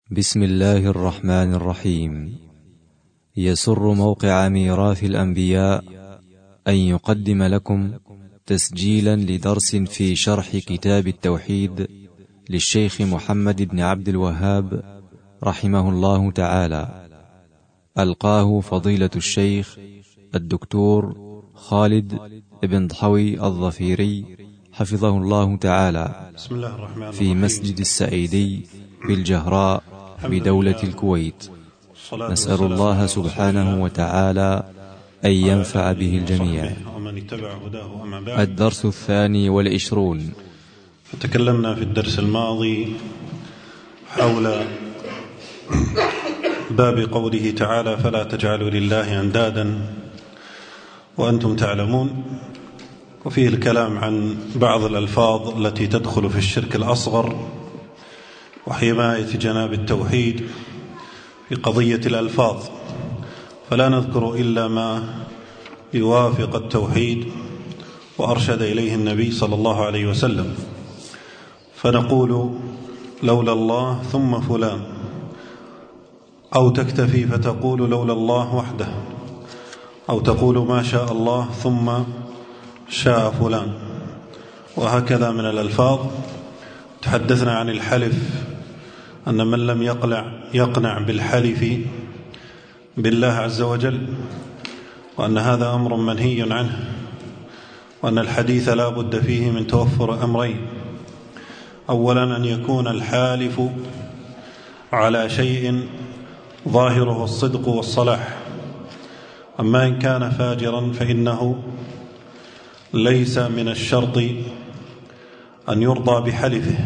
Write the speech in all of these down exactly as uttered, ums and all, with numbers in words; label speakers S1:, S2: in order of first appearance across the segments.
S1: بسم الله الرحمن الرحيم. يسر موقع ميراث الأنبياء أن يقدم لكم تسجيلا لدرس في شرح كتاب التوحيد للشيخ محمد بن عبد الوهاب رحمه الله تعالى، ألقاه فضيلة الشيخ الدكتور خالد بن ضحوي الظفيري حفظه الله تعالى
S2: بسم الله الرحمن الرحيم.
S1: في مسجد السعيدي بالجهراء بدولة الكويت. نسأل الله سبحانه وتعالى أن ينفع به الجميع. الدرس الثاني والعشرون.
S2: تكلمنا في الدرس الماضي حول باب قوله تعالى: فلا تجعلوا لله أندادا وأنتم تعلمون، وفيه الكلام عن بعض الألفاظ التي تدخل في الشرك الأصغر وحماية جناب التوحيد في قضية الألفاظ، فلا نذكر إلا ما يوافق التوحيد وأرشد إليه النبي صلى الله عليه وسلم، فنقول لولا الله ثم فلان، أو تكتفي فتقول لولا الله وحده، أو تقول ما شاء الله ثم شاء فلان، وهكذا من الألفاظ. تحدثنا عن الحلف، أن من لم يقنع, يقنع بالحلف بالله عز وجل، وأن هذا أمر منهي عنه، وأن الحديث لا بد فيه من توفر أمرين: أولا أن يكون الحالف على شيء ظاهره الصدق والصلاح، أما إن كان فاجرا فإنه ليس من الشرط أن يرضى بحلفه.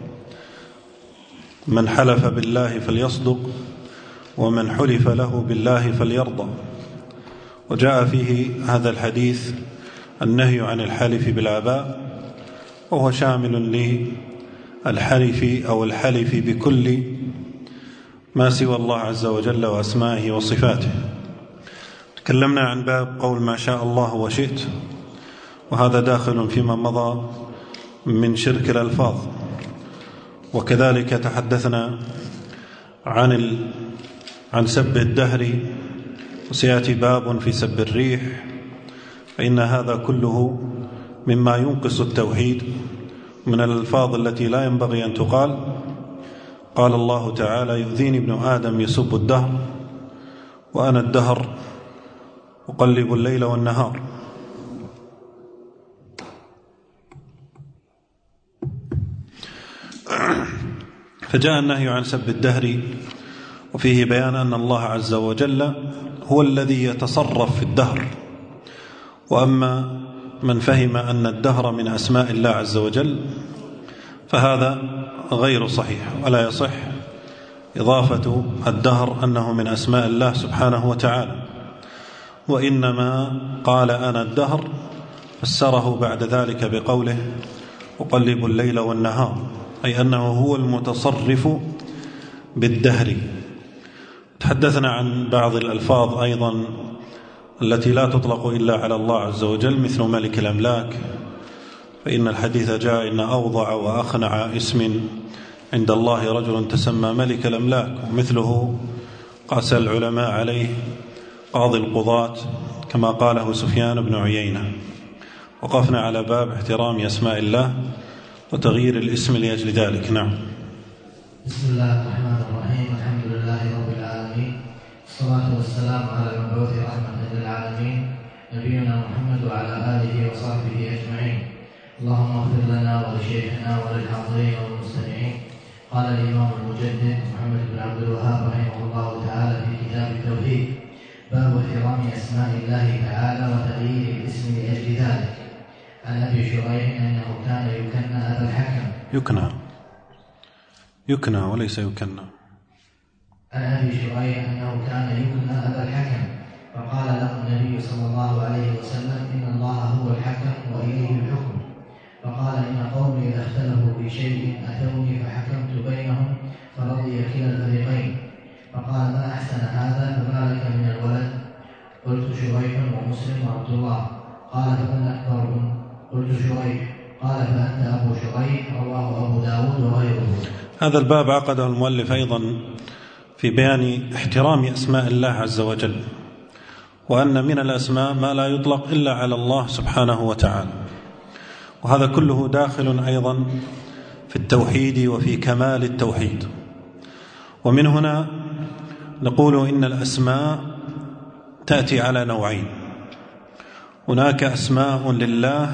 S2: من حلف بالله فليصدق، ومن حلف له بالله فليرضى. وجاء فيه هذا الحديث النهي عن الحلف بالآباء، وهو شامل للحلف أو الحلف بكل ما سوى الله عز وجل وأسمائه وصفاته. تكلمنا عن باب قول ما شاء الله وشئت، وهذا داخل فيما مضى من شرك الألفاظ. وكذلك تحدثنا عن ال... عن سب الدهر، وسيأتي باب في سب الريح، فإن هذا كله مما ينقص التوحيد من الألفاظ التي لا ينبغي أن تقال. قال الله تعالى: يؤذيني ابن آدم يسب الدهر وأنا الدهر أقلب الليل والنهار. فجاء النهي عن سب الدهر، وفيه بيان أن الله عز وجل هو الذي يتصرف في الدهر، وأما من فهم أن الدهر من أسماء الله عز وجل فهذا غير صحيح، ولا يصح إضافة الدهر أنه من أسماء الله سبحانه وتعالى، وإنما قال أنا الدهر، فسره بعد ذلك بقوله أقلب الليل والنهار، أي أنه هو المتصرف بالدهر. تحدثنا عن بعض الألفاظ أيضا التي لا تطلق إلا على الله عز وجل، مثل ملك الأملاك، فإن الحديث جاء إن أوضع وأخنع اسم عند الله رجل تسمى ملك الأملاك، ومثله قاس العلماء عليه قاضي القضاة، كما قاله سفيان بن عيينة. وقفنا على باب احترام أسماء الله وتغيير الاسم لأجل ذلك. نعم.
S3: بسم الله الرحمن الرحيم. الحمد لله رب العالمين، والصلاة والسلام على المبعوث رحمة للعالمين نبينا محمد وعلى آله وصحبه أجمعين. اللهم اغفر لنا ولشيخنا وللحاضرين والمستمعين. قال الإمام المجدد محمد بن عبد الوهاب رحمه الله تعالى في كتاب التوحيد: باب احترام أسماء الله تعالى وتغيير الاسم لأجل ذلك. عن أبي شريح أنه كان يكنى أبا الحكم.
S2: يكنى يكنى وليس يكنى.
S3: عن أبي شريح أنه كان يكنى أبا الحكم، فقال له النبي صلى الله عليه وسلم: إن الله هو الحكم وإليه الحكم. فقال: إن قومي إذا اختلفوا في شيء أتوني فحكمت بينهم فرضي كلا الفريقين. فقال: ما أحسن هذا، فما لك من الولد؟ قلت: شريح ومسلم وعبد الله. قال: فمن أكبرهم؟ قلت: شريح. قال: فأنت أبو شريح. رواه أبو داود وغيره.
S2: هذا الباب عقده المؤلف أيضا في بيان احترام أسماء الله عز وجل، وأن من الأسماء ما لا يطلق إلا على الله سبحانه وتعالى، وهذا كله داخل أيضا في التوحيد وفي كمال التوحيد. ومن هنا نقول إن الأسماء تأتي على نوعين: هناك أسماء لله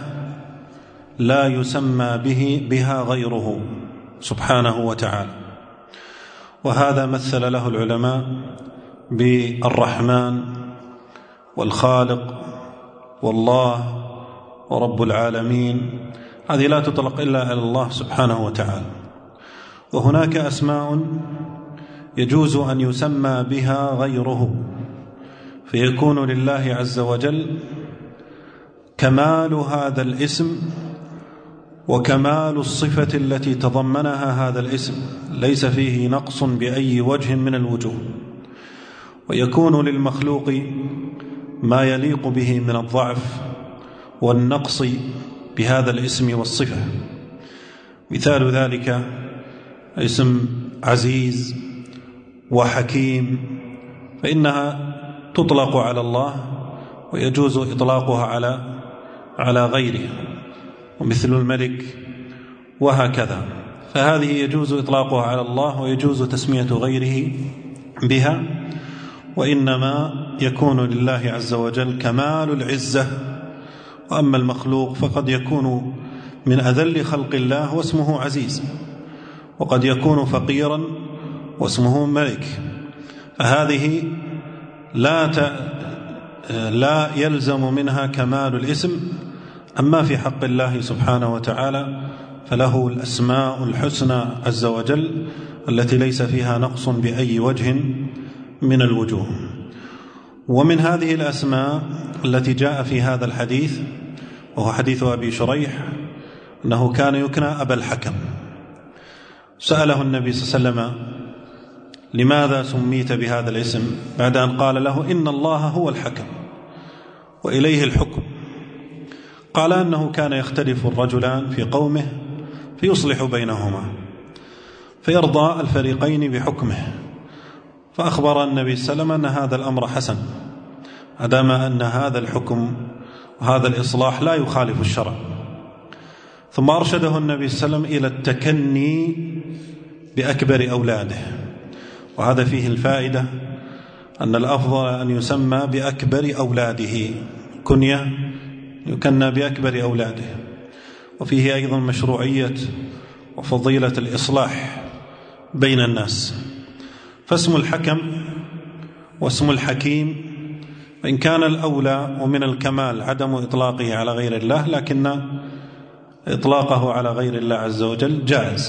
S2: لا يسمى به بها غيره سبحانه وتعالى، وهذا مثل له العلماء بالرحمن والخالق والله ورب العالمين، هذه لا تطلق إلا على الله سبحانه وتعالى. وهناك أسماء يجوز أن يسمى بها غيره، فيكون لله عز وجل كمال هذا الاسم وكمال الصفة التي تضمنها هذا الاسم، ليس فيه نقص بأي وجه من الوجوه، ويكون للمخلوق ما يليق به من الضعف والنقص بهذا الاسم والصفة. مثال ذلك اسم عزيز وحكيم، فإنها تطلق على الله ويجوز إطلاقها على على غيره، ومثل الملك وهكذا، فهذه يجوز إطلاقها على الله ويجوز تسمية غيره بها. وإنما يكون لله عز وجل كمال العزة، وأما المخلوق فقد يكون من أذل خلق الله واسمه عزيز، وقد يكون فقيرا واسمه ملك، فهذه لا ت... لا يلزم منها كمال الاسم. أما في حق الله سبحانه وتعالى فله الأسماء الحسنى عز وجل التي ليس فيها نقص بأي وجه من الوجوه. ومن هذه الأسماء التي جاء في هذا الحديث، وهو حديث أبي شريح، أنه كان يكنى أبا الحكم. سأله النبي صلى الله عليه وسلم: لماذا سميت بهذا الاسم؟ بعد أن قال له: إن الله هو الحكم وإليه الحكم. قال أنه كان يختلف الرجلان في قومه فيصلح بينهما، فيرضى الفريقين بحكمه، فأخبر النبي صلى الله عليه وسلم أن هذا الأمر حسن، أدام أن هذا الحكم وهذا الإصلاح لا يخالف الشرع. ثم أرشده النبي صلى الله عليه وسلم إلى التكني بأكبر أولاده، وهذا فيه الفائدة أن الأفضل أن يسمى بأكبر أولاده، كنية يكنى بأكبر أولاده. وفيه أيضا مشروعية وفضيلة الإصلاح بين الناس. فاسم الحكم واسم الحكيم، وإن كان الأولى ومن الكمال عدم إطلاقه على غير الله، لكن إطلاقه على غير الله عز وجل جائز،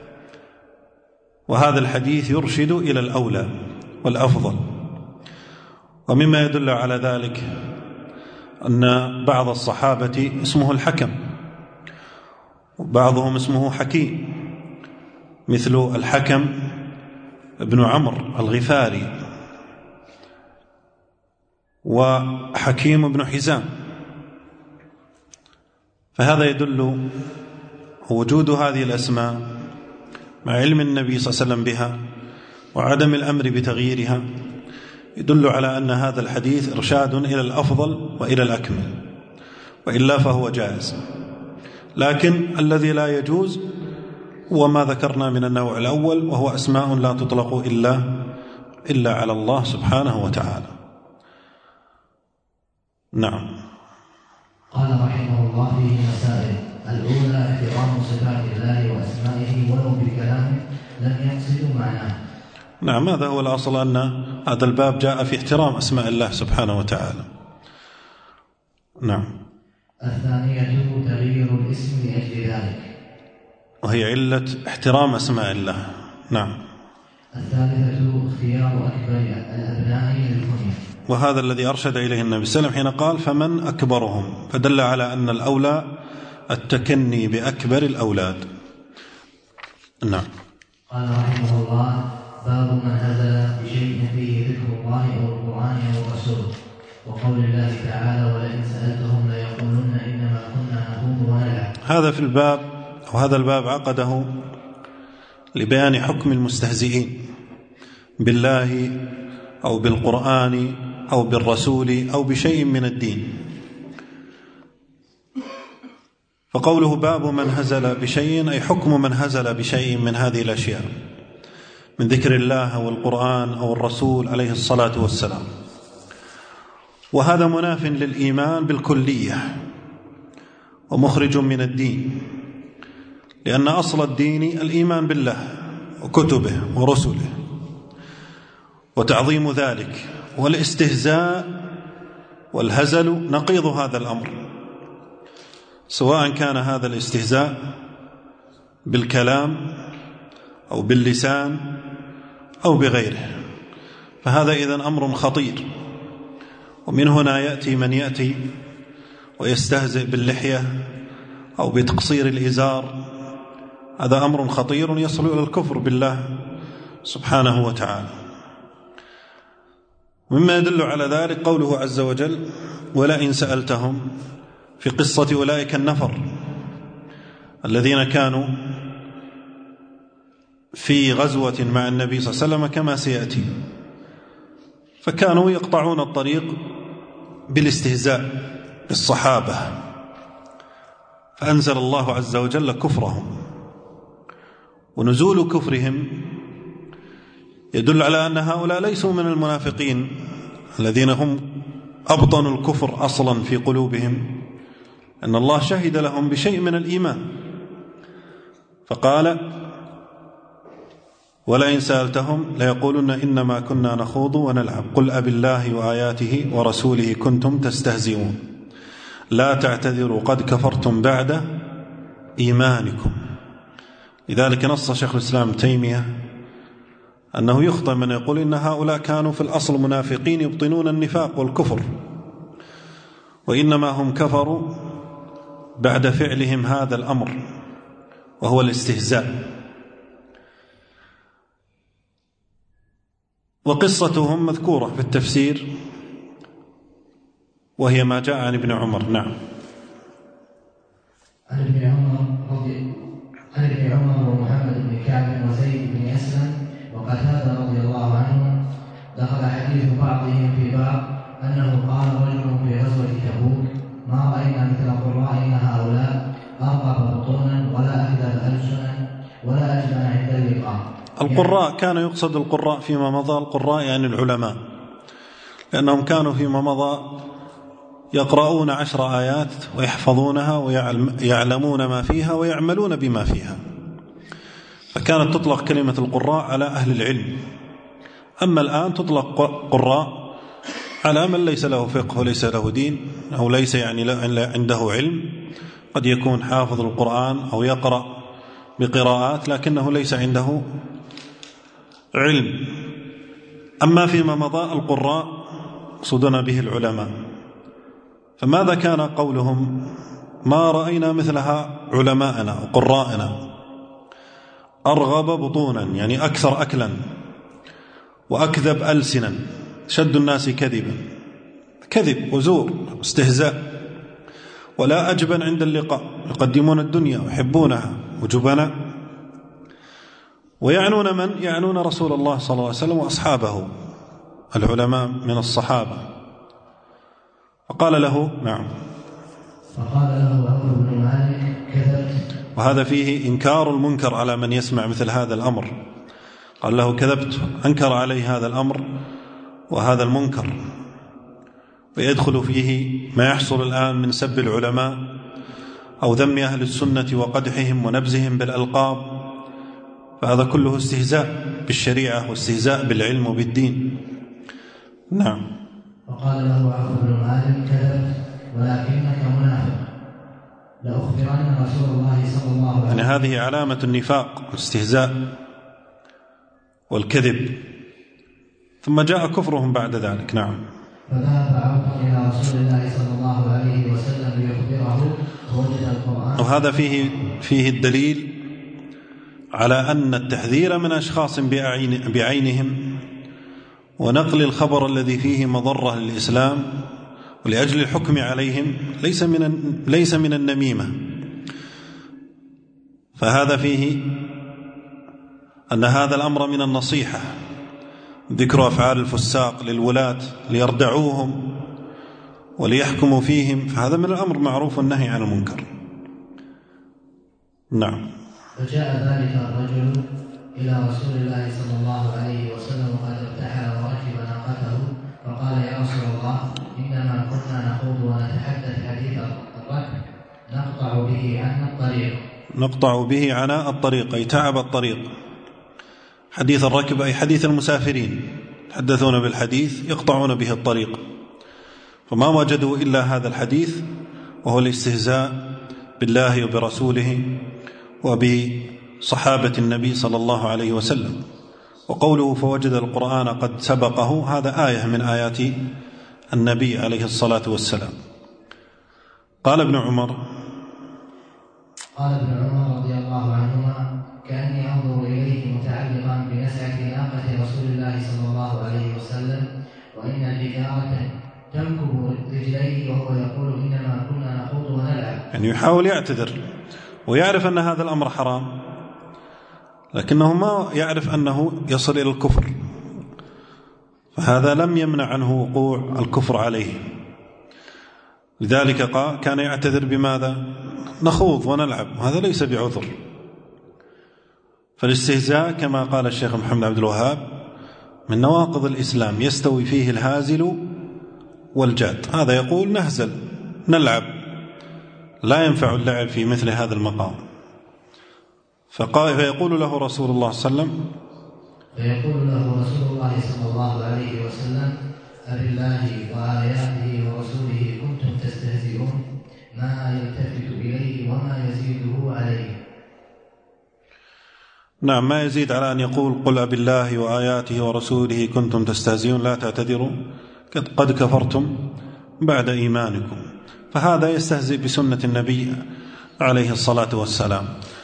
S2: وهذا الحديث يرشد إلى الأولى والأفضل. ومما يدل على ذلك أن بعض الصحابة اسمه الحكم، وبعضهم اسمه حكيم، مثل الحكم ابن عمرو الغفاري وحكيم بن حزام. فهذا يدل وجود هذه الأسماء مع علم النبي صلى الله عليه وسلم بها وعدم الأمر بتغييرها، يدل على أن هذا الحديث إرشاد إلى الأفضل وإلى الأكمل، وإلا فهو جائز. لكن الذي لا يجوز هو ما ذكرنا من النوع الأول، وهو أسماء لا تطلق إلا إلا على الله سبحانه وتعالى. نعم.
S3: قال رحمه الله فيه مسائل: الأولى احترام صفات الله وأسمائه ولو بكلام لم يقصد معناه.
S2: نعم، هذا هو الأصل، أن هذا الباب جاء في احترام أسماء الله سبحانه وتعالى. نعم.
S3: الثانية تغيير الاسم لأجل ذلك،
S2: وهي علة احترام أسماء الله. نعم.
S3: الثالثة اختيار أكبر الأبناء للكنية،
S2: وهذا الذي أرشد إليه النبي صلى الله عليه وسلم حين قال: فمن أكبرهم، فدل على أن الأولى التكني بأكبر الأولاد. نعم.
S3: قال رحمه الله: باب من نزل بشيء فيه ذكر الله أو القرآن أو الرسول، وقول الله تعالى: ولئن سألتهم ليقولن إنما كنا نخوض ونلعب.
S2: هذا في الباب، وهذا الباب عقده لبيان حكم المستهزئين بالله أو بالقرآن أو بالرسول أو بشيء من الدين. فقوله باب من هزل بشيء أي حكم من هزل بشيء من هذه الأشياء من ذكر الله أو القرآن أو الرسول عليه الصلاة والسلام. وهذا مناف للإيمان بالكلية ومخرج من الدين، لأن أصل الدين الإيمان بالله وكتبه ورسله وتعظيم ذلك، والاستهزاء والهزل نقيض هذا الأمر، سواء كان هذا الاستهزاء بالكلام أو باللسان أو بغيره، فهذا إذن أمر خطير. ومن هنا يأتي من يأتي ويستهزئ باللحية أو بتقصير الإزار، هذا أمر خطير يصل إلى الكفر بالله سبحانه وتعالى. مما يدل على ذلك قوله عز وجل ولئن سألتهم في قصة أولئك النفر الذين كانوا في غزوة مع النبي صلى الله عليه وسلم كما سيأتي، فكانوا يقطعون الطريق بالاستهزاء بالصحابة، فأنزل الله عز وجل كفرهم. ونزول كفرهم يدل على أن هؤلاء ليسوا من المنافقين الذين هم أبطنوا الكفر أصلا في قلوبهم، أن الله شهد لهم بشيء من الإيمان، فقال ولئن سألتهم ليقولن إنما كنا نخوض ونلعب قل أب الله وآياته ورسوله كنتم تستهزئون لا تعتذروا قد كفرتم بعد إيمانكم. لذلك نص شيخ الإسلام تيمية أنه يخطئ من يقول إن هؤلاء كانوا في الأصل منافقين يبطنون النفاق والكفر، وإنما هم كفروا بعد فعلهم هذا الأمر وهو الاستهزاء. وقصتهم مذكورة في التفسير وهي ما جاء عن ابن عمر. نعم.
S3: عن ابن عمر رضي عن ابن عمر ومحمد بن كعب وزيد بن أسلم وقتادة رضي الله عنهم دخل حديث بعضهم في بعض أنه قال رجل في غزوة تبوك ما رأينا مثل قرائنا هؤلاء أرقب بطونا ولا أكذب ألسنا ولا أجبن عند اللقاء.
S2: القراء كان يقصد القراء فيما مضى، القراء يعني العلماء، لأنهم كانوا فيما مضى يقرؤون عشر آيات ويحفظونها ويعلمون ما فيها ويعملون بما فيها، فكانت تطلق كلمة القراء على أهل العلم. أما الآن تطلق قراء على من ليس له فقه وليس له دين أو ليس يعني عنده علم، قد يكون حافظ القرآن أو يقرأ بقراءات لكنه ليس عنده علم. أما فيما مضى القراء صدنا به العلماء. فماذا كان قولهم ما رأينا مثلها علماءنا وقرائنا أرغب بطونا يعني أكثر أكلا وأكذب ألسنا، شد الناس كذبا، كذب وزور استهزاء، ولا أجبن عند اللقاء، يقدمون الدنيا ويحبونها وجبنا، ويعنون من؟ يعنون رسول الله صلى الله عليه وسلم وأصحابه العلماء من الصحابة. فقال له نعم
S3: فقال له عمرو بن مالك كذبت.
S2: وهذا فيه إنكار المنكر على من يسمع مثل هذا الأمر. قال له كذبت، أنكر عليه هذا الأمر وهذا المنكر، ويدخل فيه ما يحصل الآن من سب العلماء أو ذم أهل السنة وقدحهم ونبزهم بالألقاب، فهذا كله استهزاء بالشريعة واستهزاء بالعلم وبالدين. نعم.
S3: وقال له عمرو بن مالك كذبت ولكنك منافق لأخبرن رسول الله صلى الله عليه وسلم.
S2: يعني هذه علامة النفاق والاستهزاء والكذب. ثم جاء كفرهم بعد ذلك. نعم.
S3: فذهب عمرو إلى رسول الله صلى الله عليه وسلم ليخبره فوجد القرآن.
S2: وهذا فيه فيه الدليل على أن التحذير من أشخاص بعين بعينهم ونقل الخبر الذي فيه مضرة للإسلام ولأجل الحكم عليهم ليس من ليس من النميمة، فهذا فيه أن هذا الأمر من النصيحة، ذكر أفعال الفساق للولاة ليردعوهم وليحكموا فيهم، فهذا من الأمر معروف والنهي عن المنكر. نعم.
S3: فجاء ذلك الرجل إلى رسول الله صلى الله عليه وسلم وقد ارتحل وراكب ناقته، فقال: يا رسول الله، إنما كنا نخوض ونتحدث حديث الركب نقطع به عنا الطريق.
S2: نقطع به عنا الطريق أي تعب الطريق. حديث الركب أي حديث المسافرين، يتحدثون بالحديث يقطعون به الطريق، فما وجدوا إلا هذا الحديث، وهو الاستهزاء بالله وبرسوله وبصحابة النبي صلى الله عليه وسلم. وقوله فوجد القرآن قد سبقه، هذا آية من آيات النبي عليه الصلاة والسلام. قال ابن عمر
S3: قال ابن عمر رضي الله عنهما: كأني أنظر إليه متعلقا بنسعة ناقة رسول الله صلى الله عليه وسلم، وإن الحجارة تنكب رجليه وهو يقول: إنما كنا نخوض ونلعب.
S2: يعني يحاول يعتذر ويعرف أن هذا الأمر حرام، لكنه ما يعرف أنه يصل إلى الكفر، فهذا لم يمنع عنه وقوع الكفر عليه. لذلك قال كان يعتذر بماذا؟ نخوض ونلعب، وهذا ليس بعذر. فالاستهزاء كما قال الشيخ محمد عبد الوهاب من نواقض الإسلام، يستوي فيه الهازل والجاد. هذا يقول نهزل نلعب، لا ينفع اللعب في مثل هذا المقام. فقال فيقول له رسول الله صلى الله عليه وسلم
S3: فيقول له رسول الله صلى الله عليه وسلم: أبالله وآياته ورسوله كنتم تستهزئون، ما يلتفت إليه وما يزيده عليه.
S2: نعم، ما يزيد على أن يقول: قل أبالله وآياته ورسوله كنتم تستهزئون، لا تعتذروا قد كفرتم بعد إيمانكم. فهذا يستهزئ بسنة النبي عليه الصلاة والسلام،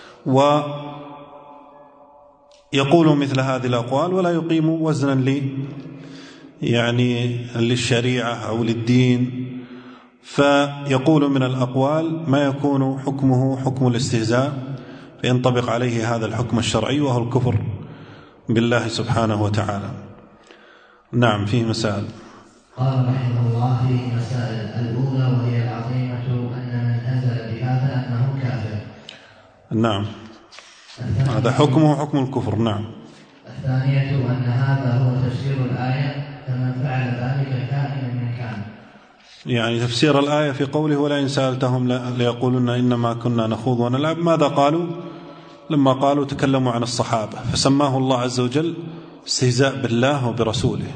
S2: ويقول مثل هذه الأقوال ولا يقيم وزنا لي يعني للشريعة أو للدين، فيقول من الأقوال ما يكون حكمه حكم الاستهزاء، فينطبق عليه هذا الحكم الشرعي وهو الكفر بالله سبحانه وتعالى. نعم، فيه مسائل.
S3: قال رحمه الله: فيه مسائل. الأولى وهي العظيمة أن من نزل بهذا أنه كافر.
S2: نعم، هذا حكمه حكم الكفر. نعم.
S3: الثانية أن هذا هو تفسير الآية، فمن فعل ذلك كائنا من كان.
S2: يعني تفسير الآية في قوله: ولئن سألتهم ليقولن إنما كنا نخوض ونلعب. ماذا قالوا؟ لما قالوا تكلموا عن الصحابة، فسماه الله عز وجل استهزاء بالله وبرسوله.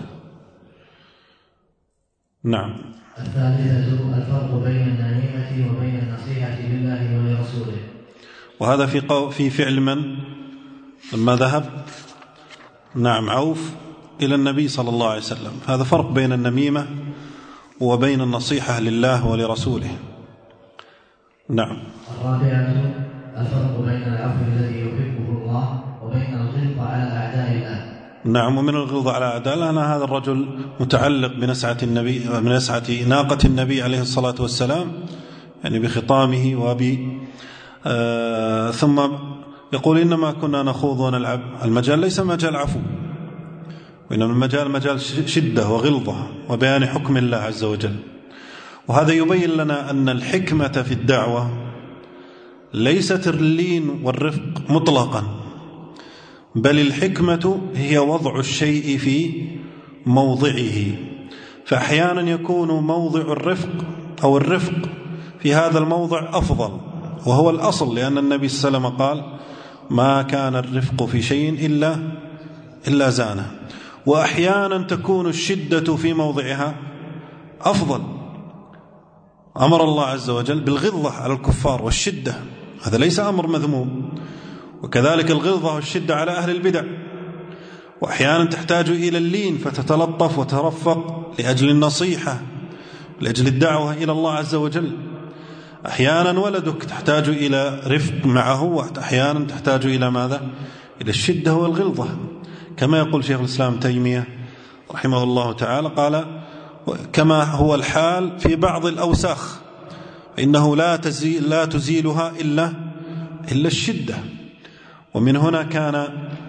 S2: نعم.
S3: الثالثة الفرق بين النميمة وبين النصيحة لله ولرسوله.
S2: وهذا في قو في فعل من لما ذهب نعم عوف إلى النبي صلى الله عليه وسلم. هذا فرق بين النميمة وبين النصيحة لله ولرسوله. نعم.
S3: الرابعة الفرق بين العفو الذي يحبه الله وبين الغلظة على أعداء الله.
S2: نعم، ومن الغلظة على أعداء الله أن هذا الرجل متعلق بنسعة النبي بنسعة ناقة النبي عليه الصلاة والسلام، يعني بخطامه وب آه ثم يقول إنما كنا نخوض ونلعب. المجال ليس مجال عفو، وإنما المجال مجال شدة وغلظة وبيان حكم الله عز وجل. وهذا يبين لنا أن الحكمة في الدعوة ليست اللين والرفق مطلقا، بل الحكمة هي وضع الشيء في موضعه. فأحيانا يكون موضع الرفق أو الرفق في هذا الموضع أفضل، وهو الأصل، لأن النبي صلى الله عليه وسلم قال: ما كان الرفق في شيء إلا إلا زانه. وأحيانا تكون الشدة في موضعها أفضل. أمر الله عز وجل بالغلظة على الكفار والشدة، هذا ليس أمر مذموم، وكذلك الغلظة والشدة على أهل البدع. وأحيانا تحتاج إلى اللين فتتلطف وترفق لأجل النصيحة، لأجل الدعوة إلى الله عز وجل. أحيانا ولدك تحتاج إلى رفق معه، وأحيانا تحتاج إلى ماذا؟ إلى الشدة والغلظة، كما يقول شيخ الإسلام تيمية رحمه الله تعالى، قال: كما هو الحال في بعض الأوساخ فإنه لا تزيل لا تزيلها إلا إلا الشدة. ومن هنا كان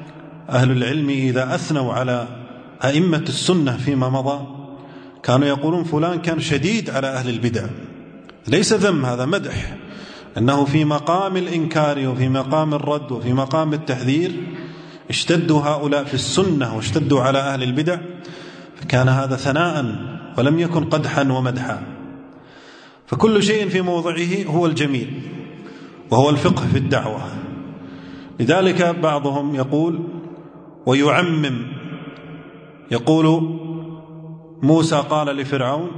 S2: أهل العلم إذا أثنوا على أئمة السنة فيما مضى كانوا يقولون فلان كان شديد على أهل البدع، ليس ذم، هذا مدح، أنه في مقام الإنكار وفي مقام الرد وفي مقام التحذير اشتدوا هؤلاء في السنة واشتدوا على أهل البدع، فكان هذا ثناء ولم يكن قدحا ومدحا. فكل شيء في موضعه هو الجميل، وهو الفقه في الدعوة. لذلك بعضهم يقول ويعمم، يقول موسى قال لفرعون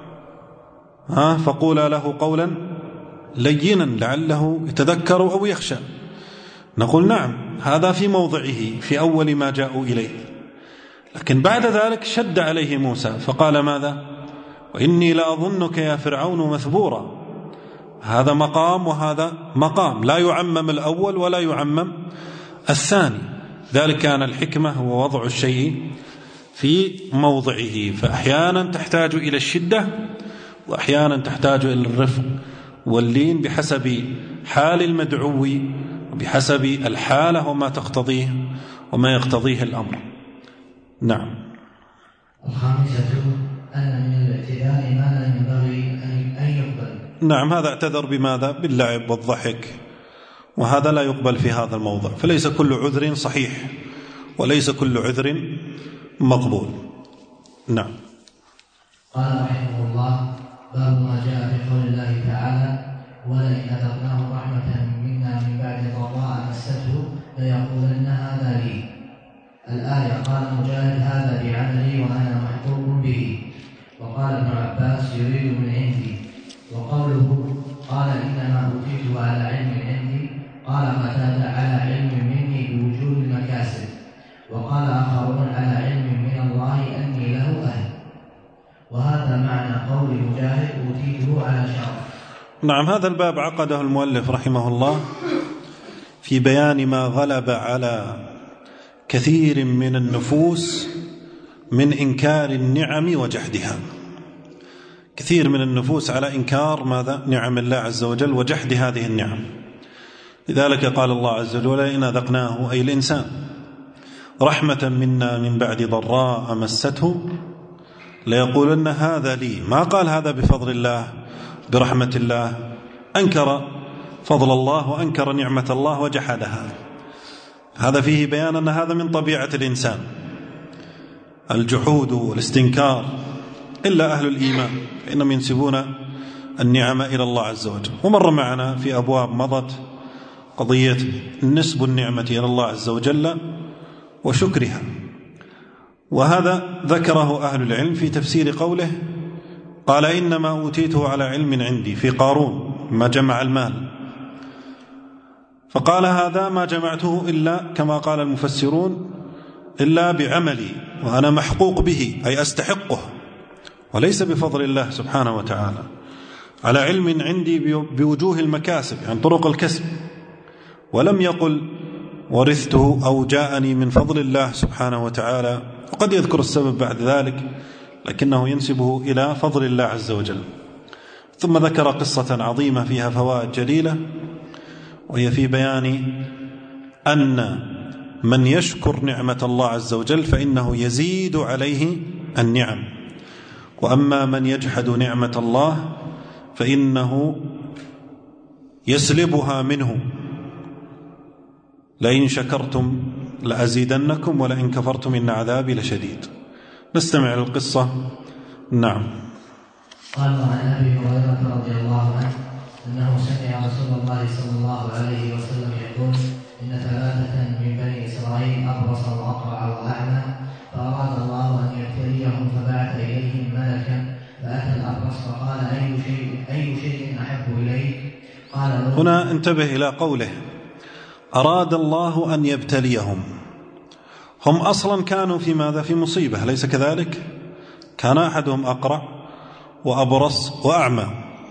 S2: ها فقولا له قولا لينا لعله يتذكر أو يخشى. نقول نعم، هذا في موضعه في أول ما جاءوا إليه، لكن بعد ذلك شد عليه موسى فقال ماذا؟ وإني لأظنك يا فرعون مثبورا. هذا مقام وهذا مقام، لا يعمم الأول ولا يعمم الثاني. ذلك كان الحكمة هو وضع الشيء في موضعه، فأحيانا تحتاج إلى الشدة وأحيانا تحتاج إلى الرفق واللين بحسب حال المدعو وبحسب الحالة وما تقتضيه وما يقتضيه الأمر. نعم.
S3: الخامسة أن من الاعتذار ما لا ينبغي أن يقبل.
S2: نعم، هذا اعتذر بماذا؟ باللعب والضحك، وهذا لا يقبل في هذا الموضع. فليس كل عذر صحيح وليس كل عذر مقبول. نعم.
S3: قال رحمه الله: باب ما جاء في قول الله تعالى: ولئن أذقناه رحمة منا من بعد ضراء مسته ليقولن هذا لي. الآية. قال مجاهد: هذا بعملي وأنا محظوظ به. وقال ابن عباس: يريد من عندي. وقوله قال إنما أوتيته على علم عندي، قال قتادة: على علم مني بوجود المكاسب. وقال آخرون: على علم من الله أني له أهل. وهذا معنى قول مجاهد: أوتيته على شرف.
S2: نعم، هذا الباب عقده المؤلف رحمه الله في بيان ما غلب على كثير من النفوس من إنكار النعم وجحدها. كثير من النفوس على إنكار ماذا؟ نعم الله عز وجل وجحد هذه النعم. لذلك قال الله عز وجل: ولئن أذقناه أي الإنسان رحمة منا من بعد ضراء مسته ليقولن هذا لي. ما قال هذا بفضل الله برحمة الله، أنكر فضل الله وأنكر نعمة الله وجحدها. هذا فيه بيان أن هذا من طبيعة الإنسان، الجحود والاستنكار، إلا أهل الإيمان فإنهم ينسبون النعم إلى الله عز وجل. ومر معنا في أبواب مضت قضية نسب النعمة إلى الله عز وجل وشكرها، وهذا ذكره أهل العلم في تفسير قوله: قال إنما أوتيته على علم عندي، في قارون ما جمع المال، فقال هذا ما جمعته إلا كما قال المفسرون إلا بعملي وأنا محقوق به، أي أستحقه، وليس بفضل الله سبحانه وتعالى. على علم عندي بوجوه المكاسب، يعني طرق الكسب، ولم يقل ورثته أو جاءني من فضل الله سبحانه وتعالى، وقد يذكر السبب بعد ذلك لكنه ينسبه إلى فضل الله عز وجل. ثم ذكر قصة عظيمة فيها فوائد جليلة، وهي في بيان أن من يشكر نعمة الله عز وجل فإنه يزيد عليه النعم، وأما من يجحد نعمة الله فإنه يسلبها منه. لئن شكرتم لأزيدنكم ولئن كفرتم إن عذابي لشديد. نستمع للقصة. نعم.
S3: قال عن أبي هريرة رضي الله عنه أنه سمع رسول الله صلى الله عليه وسلم يقول: إن ثلاثة من بني إسرائيل أبرص وأقرع وأعمى، فأراد الله أن يبتليهم فبعث إليهم ملكا فأتى الأبرص فقال: أي شيء أي شيء أحب إليك؟ قال:
S2: هنا انتبه إلى قوله: أراد الله أن يبتليهم. هم أصلا كانوا في ماذا؟ في مصيبة، أليس كذلك؟ كان أحدهم أقرع وأبرص وأعمى،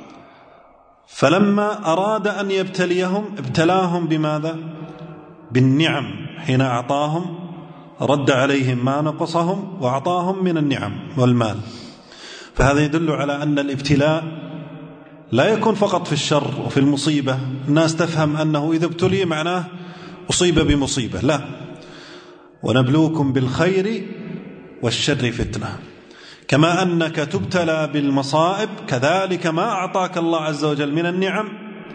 S2: فلما أراد أن يبتليهم ابتلاهم بماذا؟ بالنعم. حين أعطاهم رد عليهم ما نقصهم وأعطاهم من النعم والمال. فهذا يدل على أن الابتلاء لا يكون فقط في الشر وفي المصيبة. الناس تفهم أنه إذا ابتلي معناه أصيب بمصيبة، لا، ونبلوكم بالخير والشر فتنة. كما أنك تبتلى بالمصائب كذلك ما أعطاك الله عز وجل من النعم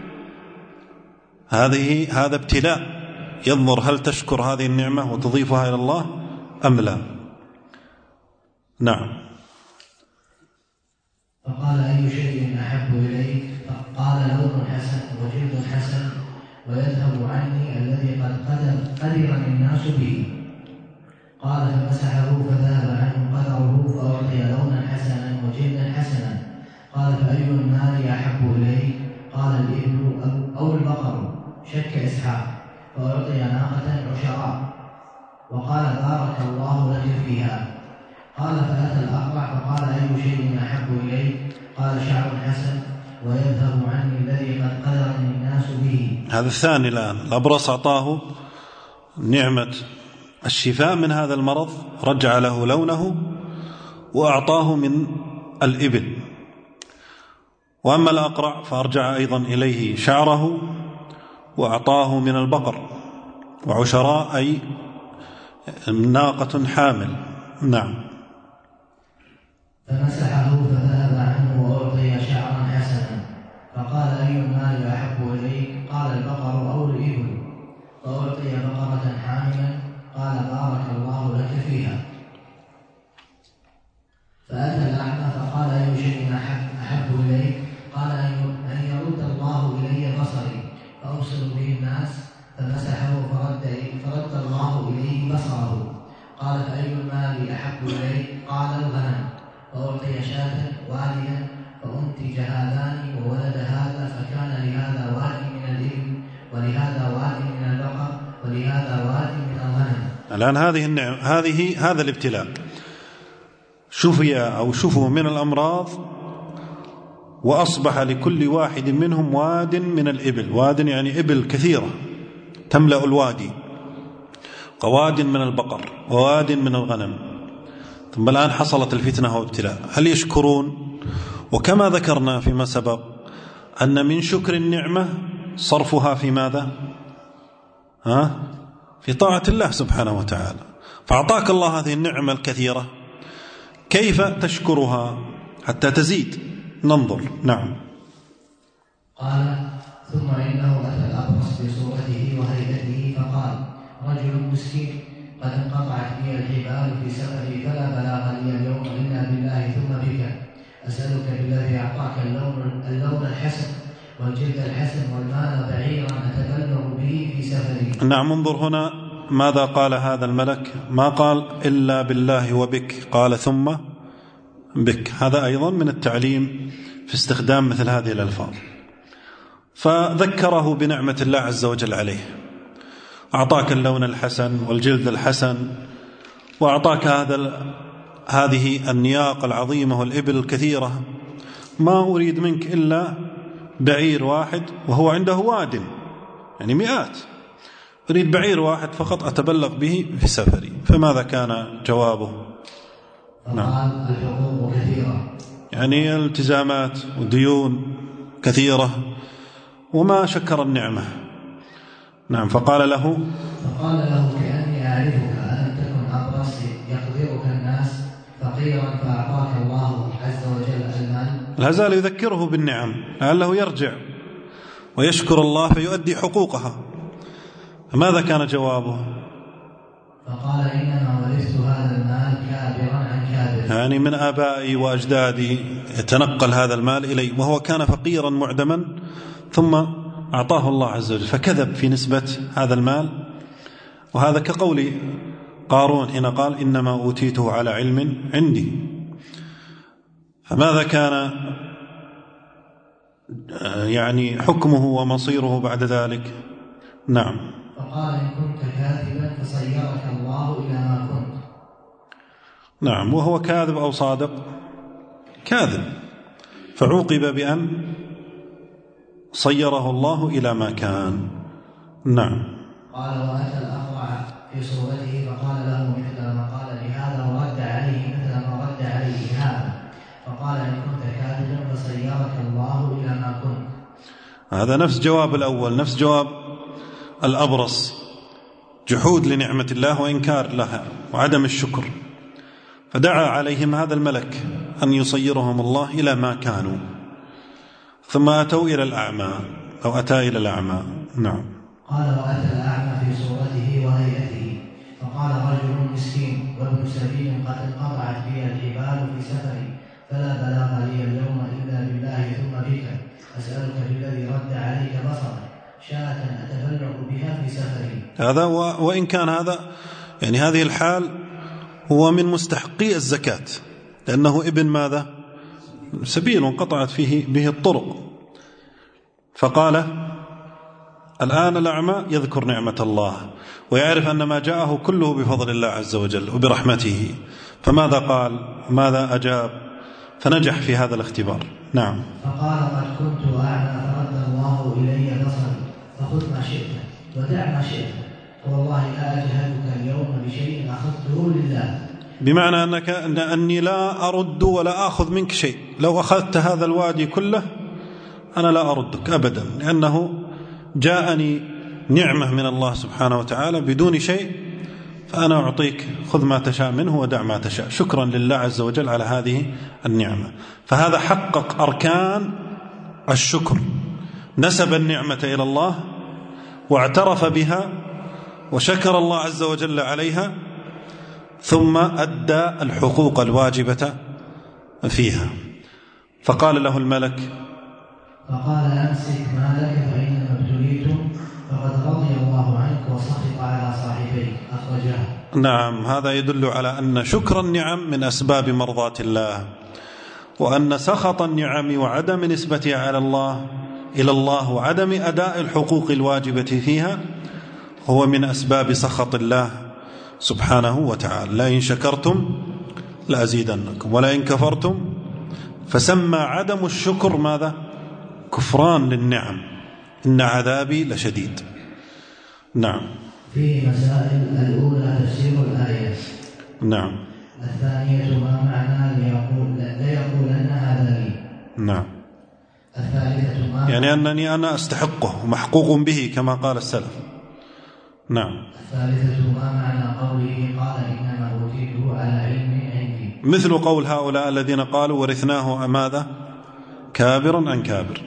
S2: هذه هذا ابتلاء، ينظر هل تشكر هذه النعمة وتضيفها إلى الله أم لا. نعم.
S3: فقال أي شيء أحب إليك؟ قال لون حسن وجلد حسن ويذهب عني الذي قد قدر قدر الناس به. قال فمسحه فذهب عنه قدره فأعطي لونا حسنا وجلدا حسنا. قال فأي المال أحب إليك؟ قال الإبل أو البقر، شك إسحاق، فأعطي ناقة عشراء وقال بارك الله لك فيها. قال فأتى الأقرع فقال أي شيء أحب إليك؟ قال شعر حسن ويذهب عني الذي قد قدرني الناس به.
S2: هذا الثاني الآن. الأبرص أعطاه نعمة الشفاء من هذا المرض، رجع له لونه وأعطاه من الإبل. وأما الأقرع فأرجع أيضا إليه شعره وأعطاه من البقر، وعشراء أي ناقة حامل. نعم.
S3: فمسحه فذهب عنه وأعطي شعرا حسنا. فقال أي المال أحب إليك؟ قال البقر أو الإبل، فأعطي بقرة حاملا. قال بارك الله لك فيها. فأتى الأعمى فقال أي شيء أحب إليك؟ قال أن يرد الله إلي بصري فأبصر به الناس. فمسحه فرد, فرد الله إليه بصره. قال فأي المال أحب إليك؟ قال الغنم. فأعطي شاة والدا فأنتج هذان وولد هذا، فكان لهذا واد من الإبل ولهذا واد من البقر ولهذا واد من الغنم.
S2: الآن هذه النعم، هذه هذا الابتلاء شفي أو شفوا من الأمراض، وأصبح لكل واحد منهم واد من الإبل. واد يعني إبل كثيرة تملأ الوادي، وواد من البقر وواد من الغنم. ثم الآن حصلت الفتنة والابتلاء، هل يشكرون؟ وكما ذكرنا فيما سبق أن من شكر النعمة صرفها في ماذا؟ ها؟ في طاعة الله سبحانه وتعالى. فأعطاك الله هذه النعمة الكثيرة، كيف تشكرها حتى تزيد؟ ننظر. نعم.
S3: قال ثم إنه أتى الأبرص بصورته وهيئته فقال رجل مسكين قد انقطعت بي الحبال في سفري فلا بلاغ لي اليوم إلا بالله ثم بك، أسألك بالذي أعطاك اللون, اللون الحسن والجلد الحسن والمال بعيرا أتبلغ به في سفري.
S2: نعم. انظر هنا ماذا قال هذا الملك، ما قال إلا بالله وبك، قال ثم بك. هذا أيضا من التعليم في استخدام مثل هذه الألفاظ. فذكره بنعمة الله عز وجل عليه، أعطاك اللون الحسن والجلد الحسن، وأعطاك هذا هذه النياق العظيمة والإبل الكثيرة، ما أريد منك إلا بعير واحد وهو عنده واد يعني مئات، أريد بعير واحد فقط أتبلغ به في سفري. فماذا كان جوابه؟
S3: نعم. الحقوق كثيرة،
S2: يعني التزامات وديون كثيرة وما شكر النعمة. نعم. فقال له
S3: فقال له كأني أعرفك ألم تكن أبرص يقدرك الناس فقيرا فأعطاك الله عز وجل المال.
S2: لا زال يذكره بالنعم لعله يرجع ويشكر الله فيؤدي حقوقها. فماذا كان جوابه؟
S3: فقال إنما ورثت هذا المال كابرا عن كابر،
S2: يعني من آبائي وأجدادي يتنقل هذا المال إلي، وهو كان فقيرا معدما ثم أعطاه الله عز وجل، فكذب في نسبة هذا المال. وهذا كقول قارون حين قال إنما أوتيته على علم عندي. فماذا كان يعني حكمه ومصيره بعد ذلك؟ نعم.
S3: فقال إن كنت كاذبا فصيرك الله إلى ما كنت.
S2: نعم. وهو كاذب أو صادق؟ كاذب، فعوقب بأن صيره الله إلى ما كان. نعم.
S3: قال وأتى الأقرع في صورته فقال له مثل ما قال لهذا ورد عليه مثل ما رد عليه هذا، فقال إن كنت كاذبا فصيرك الله إلى ما كنت.
S2: هذا نفس جواب الأول، نفس جواب الأبرص. جحود لنعمة الله وإنكار لها وعدم الشكر، فدعا عليهم هذا الملك أن يصيرهم الله إلى ما كانوا، ثم أتوا إلى الأعمى أو أتى إلى الأعمى. نعم.
S3: قال وأتى الأعمى في صورته وهيئته فقال رجل مسكين وابن سبيل قد انقطعت بي الحبال في سفري فلا بلاغ لي اليوم إلا بالله ثم بك أسألك بالذي رد عليك بصرك شاة أتبلغ بها في سفري.
S2: هذا وإن كان هذا يعني هذه الحال هو من مستحقي الزكاة، لأنه ابن ماذا؟ سبيل انقطعت فيه به الطرق. فقال الآن الأعمى يذكر نعمة الله ويعرف أن ما جاءه كله بفضل الله عز وجل وبرحمته، فماذا قال؟ ماذا أجاب؟ فنجح في هذا الاختبار. نعم.
S3: فقال قد كنت أعمى فرد الله إلي بصري فخذ ما شئت ودع ما شئت فوالله لا أجهلك اليوم بشيء أخذته لله.
S2: بمعنى أنك أني لا أرد ولا أخذ منك شيء، لو أخذت هذا الوادي كله أنا لا أردك أبدا، لأنه جاءني نعمة من الله سبحانه وتعالى بدون شيء، فأنا أعطيك خذ ما تشاء منه ودع ما تشاء، شكرا لله عز وجل على هذه النعمة. فهذا حقق أركان الشكر، نسب النعمة إلى الله واعترف بها وشكر الله عز وجل عليها، ثم أدى الحقوق الواجبة فيها. فقال له الملك
S3: فقال أمسك مالك فإنما ابتليتم فقد رضي الله عنك وسخط على صاحبيك أخرجه.
S2: نعم. هذا يدل على أن شكر النعم من أسباب مرضاة الله، وأن سخط النعم وعدم نسبتها على الله إلى الله وعدم أداء الحقوق الواجبة فيها هو من أسباب سخط الله سبحانه وتعالى. لئن شكرتم لأزيدنكم ولئن كفرتم، فسمى عدم الشكر ماذا؟ كفران للنعم، إن عذابي لشديد. نعم.
S3: في مسائل الأولى تفسير الآية.
S2: نعم.
S3: الثانية ما معنى ليقول ليقولن هذا لي.
S2: نعم.
S3: الثالثة ما
S2: يعني أنني أنا أستحقه ومحقوق به كما قال السلف. نعم.
S3: الثالثة ما معنى قوله قال إنما أوتيته على علم عندي،
S2: مثل قول هؤلاء الذين قالوا ورثناه ماذا؟ كابرا عن كابر.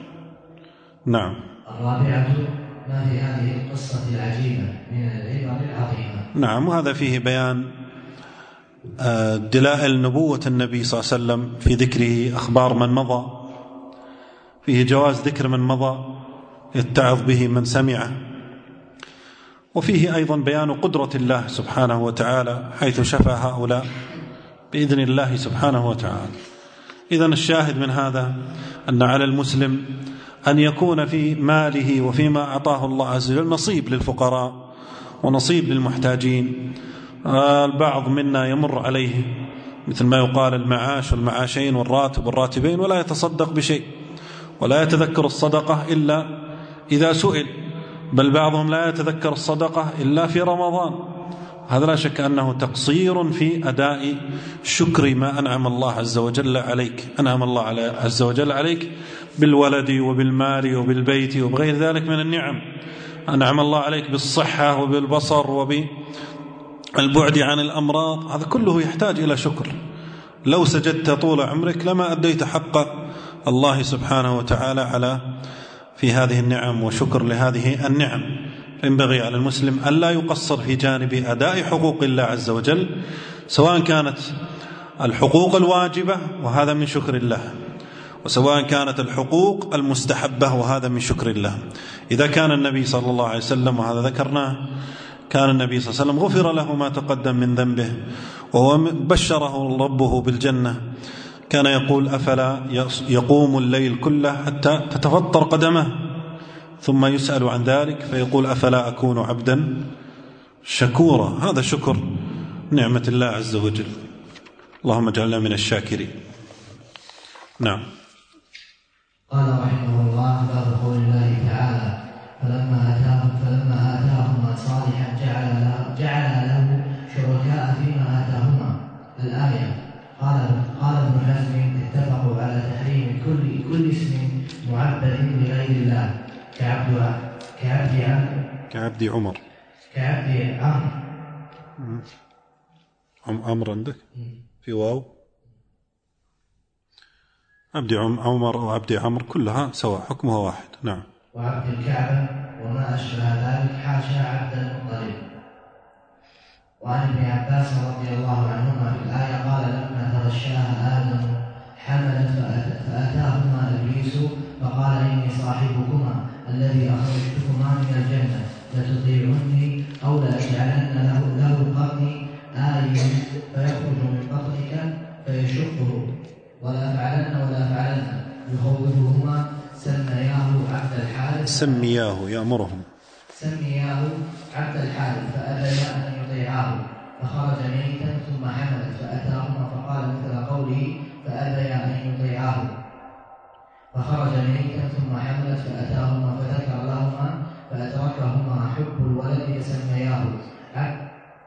S2: نعم.
S3: الرابعة ما في هذه القصة العجيبة من العبر العظيمة.
S2: نعم. وهذا فيه بيان دلائل نبوة النبي صلى الله عليه وسلم في ذكره أخبار من مضى، فيه جواز ذكر من مضى يتعظ به من سمعه، وفيه أيضا بيان قدرة الله سبحانه وتعالى حيث شفى هؤلاء بإذن الله سبحانه وتعالى. إذن الشاهد من هذا أن على المسلم أن يكون في ماله وفيما أعطاه الله عز وجل نصيب للفقراء ونصيب للمحتاجين. البعض منا يمر عليه مثل ما يقال المعاش والمعاشين والراتب والراتبين ولا يتصدق بشيء ولا يتذكر الصدقة إلا إذا سئل، بل بعضهم لا يتذكر الصدقة إلا في رمضان. هذا لا شك أنه تقصير في أداء شكر ما أنعم الله عز وجل عليك. أنعم الله عز وجل عليك بالولد وبالمال وبالبيت وبغير ذلك من النعم. أنعم الله عليك بالصحة وبالبصر وبالبعد عن الأمراض، هذا كله يحتاج إلى شكر. لو سجدت طول عمرك لما أديت حق الله سبحانه وتعالى على في هذه النعم وشكر لهذه النعم. ينبغي على المسلم أن لا يقصر في جانب أداء حقوق الله عز وجل، سواء كانت الحقوق الواجبة وهذا من شكر الله، وسواء كانت الحقوق المستحبة وهذا من شكر الله. إذا كان النبي صلى الله عليه وسلم، وهذا ذكرناه، كان النبي صلى الله عليه وسلم غفر له ما تقدم من ذنبه وبشره ربه بالجنة، كان يقول أفلا يقوم الليل كله حتى تتفطر قدمه ثم يسأل عن ذلك فيقول أفلا أكون عبدا شكورا. هذا شكر نعمة الله عز وجل. اللهم اجعلنا من الشاكرين. نعم.
S3: قال رحمه الله باب قول الله تعالى فلما آتاهم فلما آتاهما صالحا جعل له, جعل له شركاء فيما آتاهما. الآية. قال قال ابن حزم اتفقوا على تحريم كل كل اسم معبد لغير الله كعبد كعبد عمرو
S2: كعبد عمر
S3: كعبد عمرو.
S2: عمرو عندك في واو، عبد عمر أو عبد عمرو كلها سواء، حكمها واحد. نعم.
S3: وعبد الكعبة وما أشبه ذلك حاشا عبد المطلب. وعن ابن عباس رضي الله عنهما في الآية قال لما تغشاها آدم حملت فأتاهما إبليس فقال إني صاحبكما الذي أخرجتكما من الجنة لتطيعني أو لأجعلن له له قرني آيا فيخرج من بطنك فيشقه ولا فعلن ولا فعلن يخوفهما. سمياه عبد الحارث
S2: سمياه يأمرهم
S3: سمياه عبد الحارث فأبيا أن يطيعاه فخرج ميتا ثم حملت فأتاهما فقال مثل قوله فأبيا أن يطيعاه فخرج ميتا ثم حملت فأتاهما فذكر لهما فأدركهما حب الولد فسمياه عبد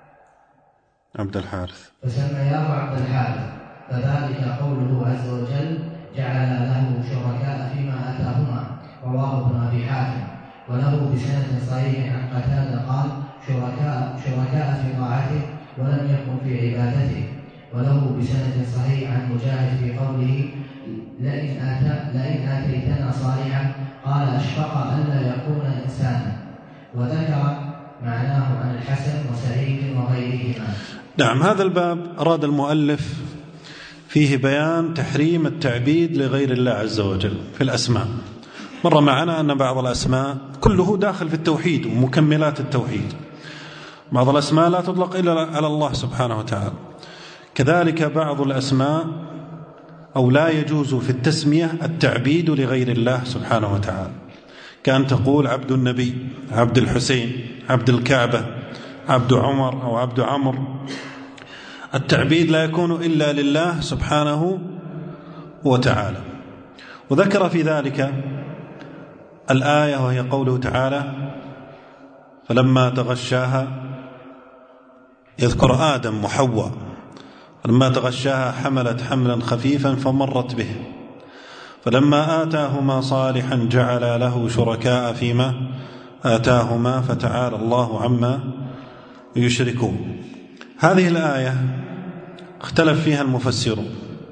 S2: عبد الحارث
S3: فسمياه عبد الحارث. فذلك قوله عز وجل جعل له شركاء فيما أتاهما. رواه ابن أبي حاتم وله بسند صحيح عن قتادة قال شركاء شركاء في طاعته ولم يكن في عبادته. وله بسند صحيح عن مجاهد في قوله لئن آتا لئن آتيتنا صالحا قال أشفق ألا يكون إنسانا. وذكر معناه عن الحسن وسعيد وغيرهما.
S2: نعم. هذا الباب أراد المؤلف فيه بيان تحريم التعبيد لغير الله عز وجل في الأسماء. مر معنا أن بعض الأسماء كله داخل في التوحيد ومكملات التوحيد، بعض الأسماء لا تطلق إلا على الله سبحانه وتعالى. كذلك بعض الأسماء أو لا يجوز في التسمية التعبيد لغير الله سبحانه وتعالى، كأن تقول عبد النبي، عبد الحسين، عبد الكعبة، عبد عمر أو عبد عمرو. التعبيد لا يكون إلا لله سبحانه وتعالى. وذكر في ذلك الآية وهي قوله تعالى فلما تغشاها، يذكر آدم وحواء، فلما تغشاها حملت حملا خفيفا فمرت به فلما آتاهما صالحا جعل له شركاء فيما آتاهما فتعالى الله عما يشركون. هذه الآية اختلف فيها المفسرون،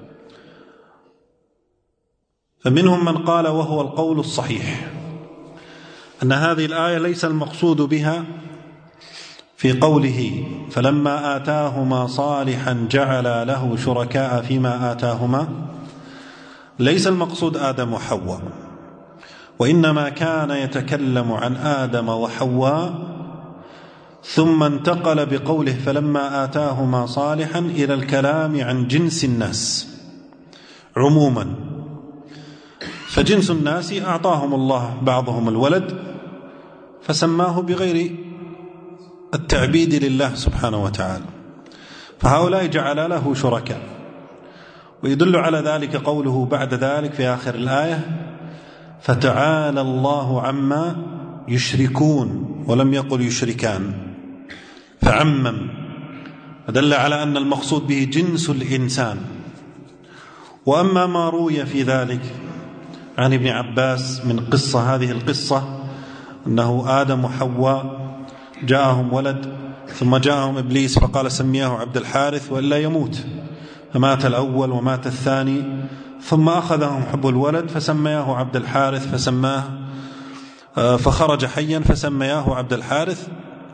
S2: فمنهم من قال وهو القول الصحيح أن هذه الآية ليس المقصود بها في قوله فلما آتاهما صالحا جعل له شركاء فيما آتاهما، ليس المقصود آدم وحواء، وإنما كان يتكلم عن آدم وحواء ثم انتقل بقوله فلما آتاهما صالحا إلى الكلام عن جنس الناس عموما. فجنس الناس أعطاهم الله بعضهم الولد فسماه بغير التعبيد لله سبحانه وتعالى، فهؤلاء جعل له شركاء. ويدل على ذلك قوله بعد ذلك في آخر الآية فتعالى الله عما يشركون، ولم يقل يشركان فعمم، فدل على أن المقصود به جنس الإنسان. وأما ما روي في ذلك عن ابن عباس من قصة هذه القصة أنه آدم وحواء جاءهم ولد ثم جاءهم إبليس فقال سمياه عبد الحارث وإلا يموت، فمات الأول ومات الثاني، ثم أخذهم حب الولد فسمياه عبد الحارث فسماه فخرج حيا فسمياه عبد الحارث،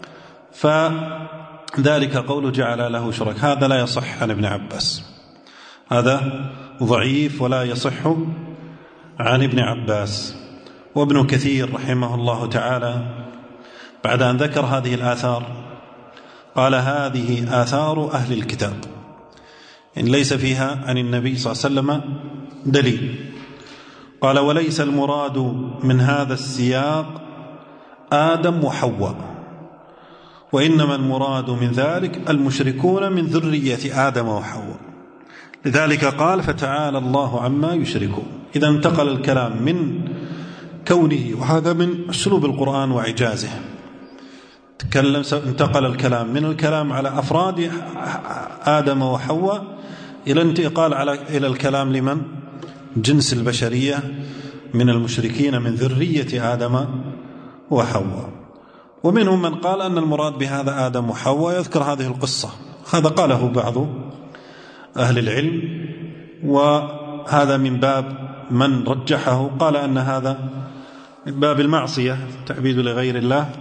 S2: فذلك قوله جعل له شرك. هذا لا يصح عن ابن عباس، هذا ضعيف ولا يصح عن ابن عباس. وابن كثير رحمه الله تعالى بعد أن ذكر هذه الآثار قال هذه آثار أهل الكتاب، إن ليس فيها عن النبي صلى الله عليه وسلم دليل. قال وليس المراد من هذا السياق آدم وحواء، وإنما المراد من ذلك المشركون من ذرية آدم وحواء، لذلك قال فتعالى الله عما يشركون. إذا انتقل الكلام من كونه، وهذا من أسلوب القرآن وإعجازه، تكلم انتقل الكلام من الكلام على أفراد آدم وحواء إلى انتقال على إلى الكلام لمن؟ جنس البشرية من المشركين من ذرية آدم وحواء. ومنهم من قال أن المراد بهذا آدم وحواء، يذكر هذه القصة. هذا قاله بعض أهل العلم، وهذا من باب من رجحه قال أن هذا من باب المعصية، تعبيد لغير الله،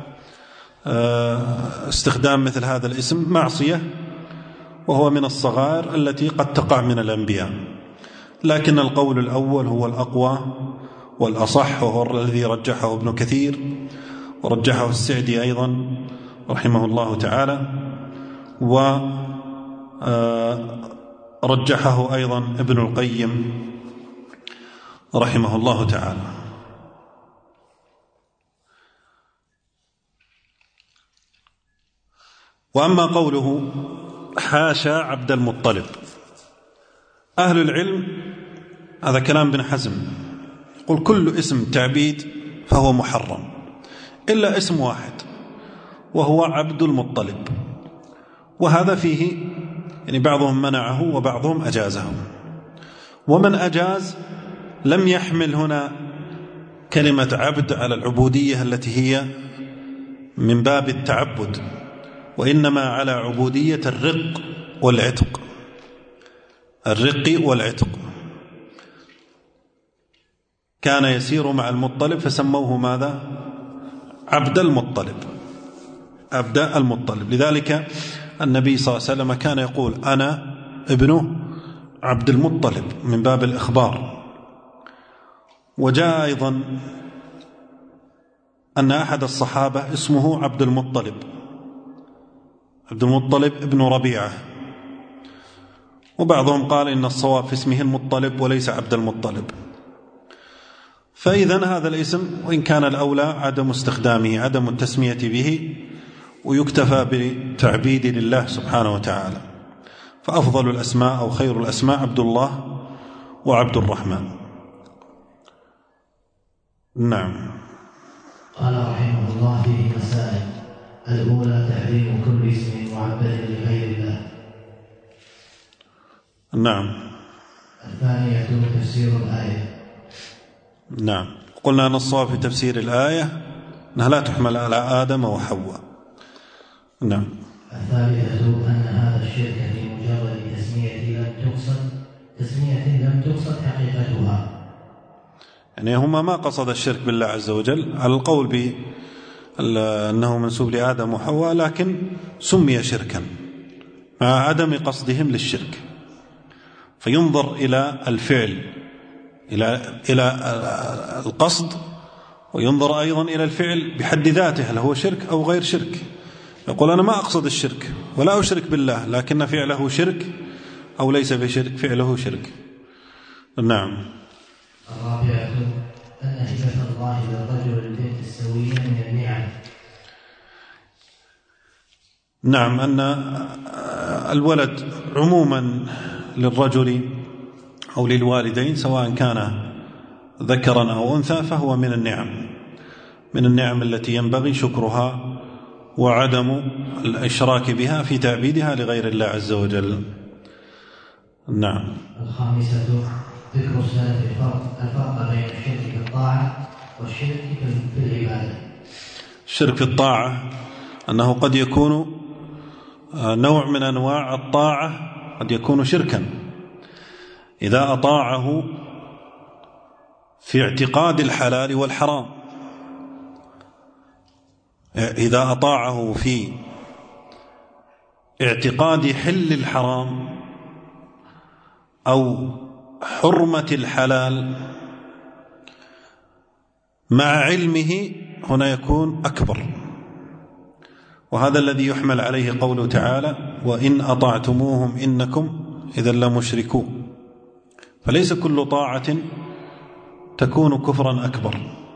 S2: استخدام مثل هذا الاسم معصية، وهو من الصغائر التي قد تقع من الأنبياء. لكن القول الأول هو الأقوى والأصح، وهو الذي رجحه ابن كثير ورجحه السعدي أيضا رحمه الله تعالى، ورجحه أيضا ابن القيم رحمه الله تعالى. وأما قوله حاشا عبد المطلب، أهل العلم، هذا كلام ابن حزم، يقول كل اسم تعبيد فهو محرم إلا اسم واحد وهو عبد المطلب، وهذا فيه يعني بعضهم منعه وبعضهم أجازه. ومن أجاز لم يحمل هنا كلمة عبد على العبودية التي هي من باب التعبد، وإنما على عبودية الرق والعتق، الرق والعتق. كان يسير مع المطلب فسموه ماذا؟ عبد المطلب، عبد المطلب. لذلك النبي صلى الله عليه وسلم كان يقول أنا ابن عبد المطلب من باب الإخبار. وجاء أيضا أن أحد الصحابة اسمه عبد المطلب، عبد المطلب ابن ربيعة، وبعضهم قال إن الصواب في اسمه المطلب وليس عبد المطلب. فإذن هذا الاسم وإن كان الأولى عدم استخدامه، عدم التسمية به، ويكتفى بتعبيد لله سبحانه وتعالى. فأفضل الأسماء أو خير الأسماء عبد الله وعبد الرحمن. نعم.
S3: قال رحمه الله فيه مسائل: الأولى تحريم كل اسم معبد لغير الله.
S2: نعم.
S3: الثانية تفسير الآية.
S2: نعم. قلنا أن الصواب في تفسير الآية أنها لا تحمل على آدم وحواء. نعم.
S3: الثالثة أن هذا الشرك في مجرد تسمية لم تقصد تسمية لم تقصد حقيقتها،
S2: يعني هما ما قصد الشرك بالله عز وجل على القول بأنه منسوب لآدم وحواء، لكن سمي شركا مع عدم قصدهم للشرك. فينظر إلى الفعل، إلى إلى القصد، وينظر أيضا إلى الفعل بحد ذاته هل هو شرك أو غير شرك. يقول أنا ما أقصد الشرك ولا أشرك بالله، لكن فعله شرك أو ليس بشرك، فعله شرك. نعم.
S3: الرابعة أن هبة الله للرجل البنت السوية من النعم.
S2: نعم، أن الولد عموما للرجل أو للوالدين سواء كان ذكرا أو أنثى فهو من النعم، من النعم التي ينبغي شكرها وعدم الإشراك بها في تعبيدها لغير الله عز وجل. نعم.
S3: الخامسة ذكر السلف الفرق بين الشرك في الطاعة والشرك في العبادة.
S2: الشرك في الطاعة أنه قد يكون نوع من أنواع الطاعة، قد يكون شركا إذا أطاعه في اعتقاد الحلال والحرام، إذا أطاعه في اعتقاد حل الحرام أو حرمة الحلال مع علمه، هنا يكون أكبر. وهذا الذي يحمل عليه قوله تعالى: وإن أطعتموهم إنكم إذا لمشركون. فليس كل طاعة تكون كفرا أكبر.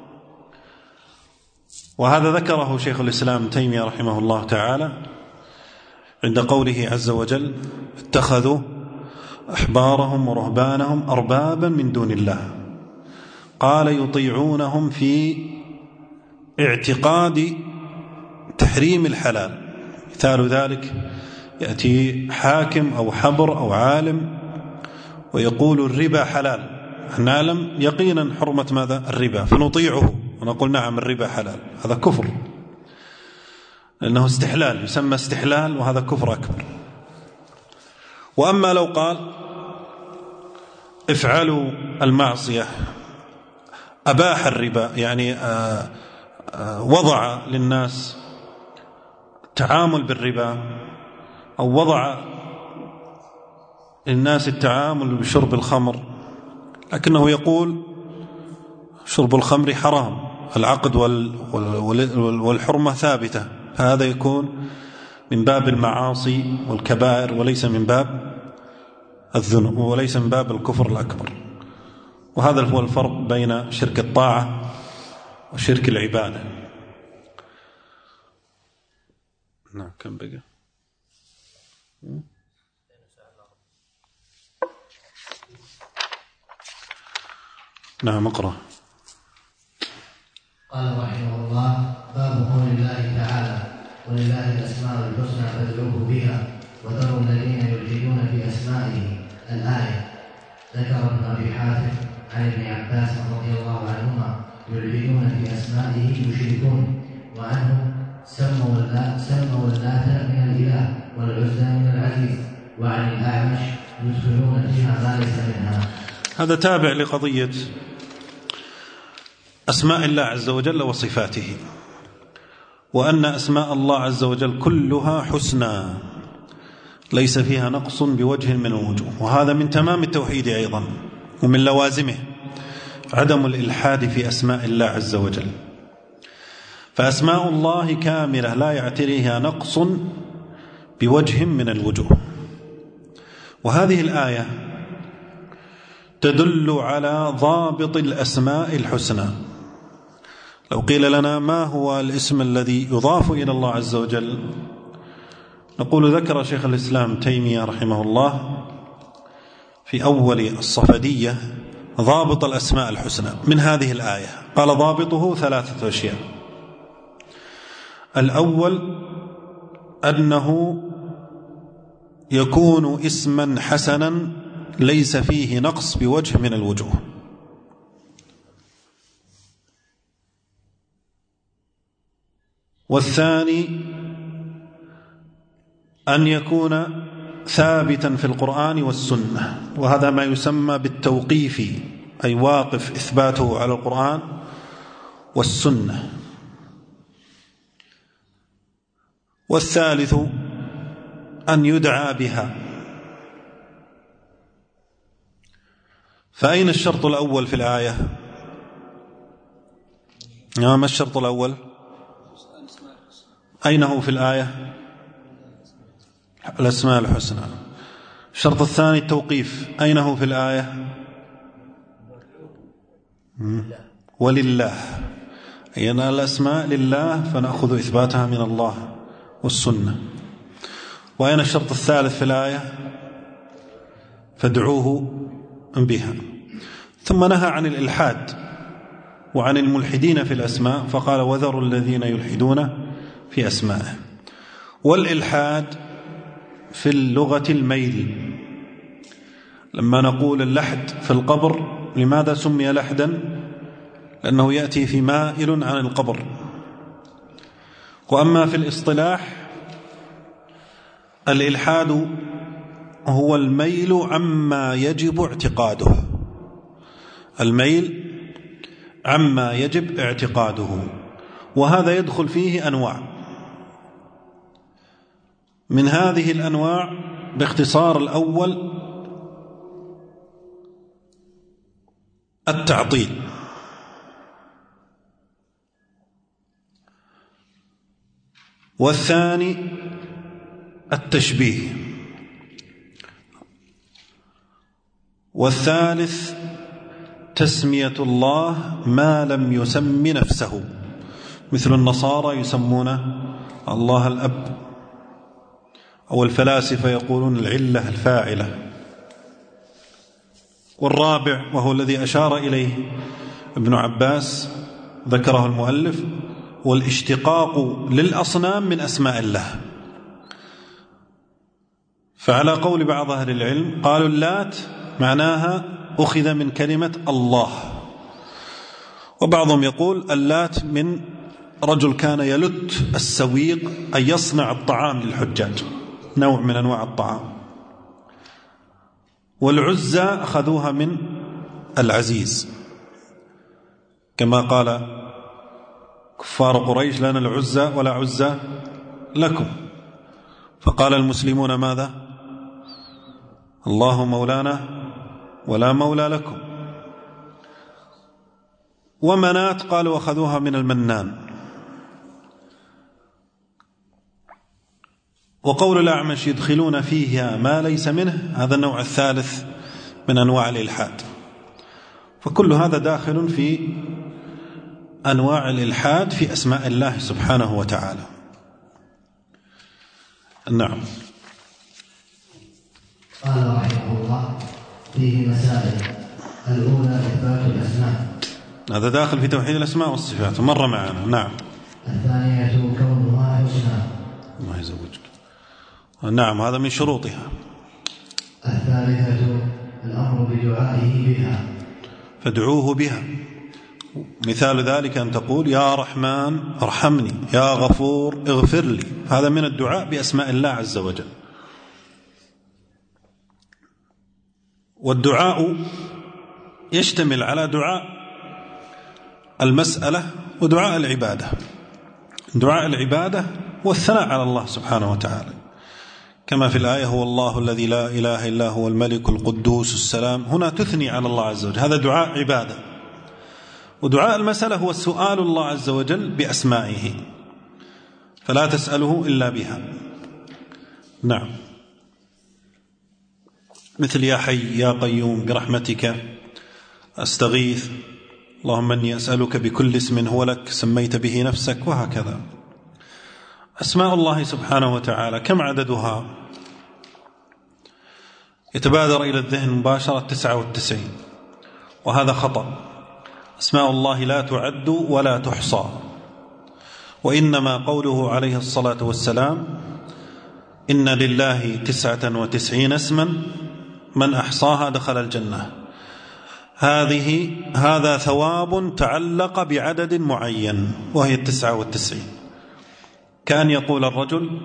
S2: وهذا ذكره شيخ الإسلام تيمية رحمه الله تعالى عند قوله عز وجل: اتخذوا أحبارهم ورهبانهم أربابا من دون الله. قال: يطيعونهم في اعتقاد تحريم الحلال. مثال ذلك يأتي حاكم أو حبر أو عالم ويقول الربا حلال، نعلم يقينا حرمة ماذا؟ الربا، فنطيعه ونقول نعم الربا حلال، هذا كفر. لأنه استحلال، يسمى استحلال، وهذا كفر أكبر. وأما لو قال افعلوا المعصية، أباح الربا، يعني وضع للناس التعامل بالربا، أو وضع للناس التعامل بشرب الخمر، لكنه يقول شرب الخمر حرام، العقد والحرمة ثابتة، فهذا يكون من باب المعاصي والكبائر وليس من باب الذنوب، وليس من باب الكفر الأكبر. وهذا هو الفرق بين شرك الطاعة وشرك العبادة. نعم، كم بقى؟ نعم، اقرأ.
S3: قال رحمه الله: باب قول الله تعالى: ولله الأسماء الحسنى فادعوه بها وذروا الذين يلحدون في أسمائه. الآية. ذكر ابن أبي حاتم عن ابن عباس رضي الله عنهما: يلحدون في أسمائه يشركون، وعنه سموا اللات سموا اللات من الإله والعزى من العزيز، وعن الأعمش يدخلون فيها ما ليس منها.
S2: هذا تابع لقضية أسماء الله عز وجل وصفاته، وأن أسماء الله عز وجل كلها حسنى ليس فيها نقص بوجه من الوجوه، وهذا من تمام التوحيد أيضا، ومن لوازمه عدم الإلحاد في أسماء الله عز وجل. فأسماء الله كاملة لا يعتريها نقص بوجه من الوجوه. وهذه الآية تدل على ضابط الأسماء الحسنى. لو قيل لنا ما هو الاسم الذي يضاف إلى الله عز وجل، نقول ذكر شيخ الإسلام تيمية رحمه الله في أول الصفدية ضابط الأسماء الحسنى من هذه الآية. قال ضابطه ثلاثة أشياء: الأول أنه يكون اسما حسنا ليس فيه نقص بوجه من الوجوه. والثاني أن يكون ثابتا في القرآن والسنة، وهذا ما يسمى بالتوقيفي، أي واقف إثباته على القرآن والسنة. والثالث أن يدعى بها. فأين الشرط الأول في الآية؟ ما الشرط الأول؟ أين هو في الآية؟ الأسماء الحسنى. الشرط الثاني التوقيف، أين هو في الآية؟ ولله، أي أن الأسماء لله فنأخذ إثباتها من الله والسنة. وأين الشرط الثالث في الآية؟ فادعوه بها. ثم نهى عن الإلحاد وعن الملحدين في الأسماء، فقال وذروا الذين يلحدون في أسمائه. والإلحاد في اللغة الميل. لما نقول اللحد في القبر، لماذا سمي لحدا؟ لأنه يأتي في مائل عن القبر. وأما في الاصطلاح، الإلحاد هو الميل عما يجب اعتقاده، الميل عما يجب اعتقاده، وهذا يدخل فيه أنواع. من هذه الأنواع باختصار الأول التعطيل، والثاني التشبيه، والثالث تسمية الله ما لم يسم نفسه، مثل النصارى يسمون الله الأب، أو الفلاسفة يقولون العلة الفاعلة. والرابع وهو الذي أشار إليه ابن عباس ذكره المؤلف، والاشتقاق للأصنام من أسماء الله. فعلى قول بعض أهل العلم قالوا اللات معناها أخذ من كلمة الله، وبعضهم يقول اللات من رجل كان يلت السويق أن يصنع الطعام للحجاج، نوع من أنواع الطعام. والعزى أخذوها من العزيز، كما قال كفار قريش لنا العزى ولا عزى لكم، فقال المسلمون ماذا؟ الله مولانا ولا مولى لكم. ومنات قالوا أخذوها من المنان. وقول الأعمش يدخلون فيها ما ليس منه، هذا النوع الثالث من أنواع الإلحاد. فكل هذا داخل في أنواع الإلحاد في أسماء الله سبحانه وتعالى. نعم.
S3: قال رحمه الله: فيه مسائل. الأولى إثبات الأسماء،
S2: هذا داخل في توحيد الأسماء والصفات، مر معنا. نعم.
S3: الثانية كونها حسنى.
S2: الله يزوجك. نعم، هذا من شروطها.
S3: الثالثة الأمر بدعائه بها،
S2: فادعوه بها. مثال ذلك أن تقول يا رحمن ارحمني، يا غفور اغفر لي، هذا من الدعاء بأسماء الله عز وجل. والدعاء يشتمل على دعاء المسألة ودعاء العبادة. دعاء العبادة والثناء على الله سبحانه وتعالى، كما في الآية هو الله الذي لا إله إلا هو الملك القدوس السلام، هنا تثني على الله عز وجل، هذا دعاء عبادة. ودعاء المسألة هو السؤال الله عز وجل بأسمائه، فلا تسأله إلا بها. نعم، مثل يا حي يا قيوم برحمتك أستغيث، اللهم إني أسألك بكل اسم هو لك سميت به نفسك، وهكذا. أسماء الله سبحانه وتعالى كم عددها؟ يتبادر إلى الذهن مباشرة تسعة وتسعين، وهذا خطأ. أسماء الله لا تعد ولا تحصى، وإنما قوله عليه الصلاة والسلام إن لله تسعة وتسعين اسما من أحصاها دخل الجنة، هذه هذا ثواب تعلق بعدد معين وهي التسعة والتسعين. كان يقول الرجل